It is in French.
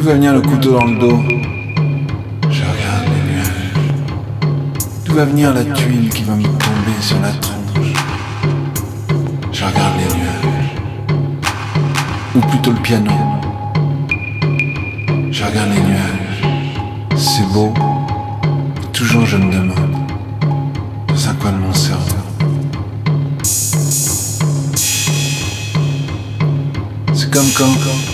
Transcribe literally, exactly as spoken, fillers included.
va venir le couteau dans le dos? Je regarde les nuages. D'où va venir la tuile qui va me tomber sur la tronche? Je regarde les nuages. Ou plutôt le piano. Je regarde les nuages. C'est beau. Toujours je me demande dans un coin de mon cerveau. C'est comme quand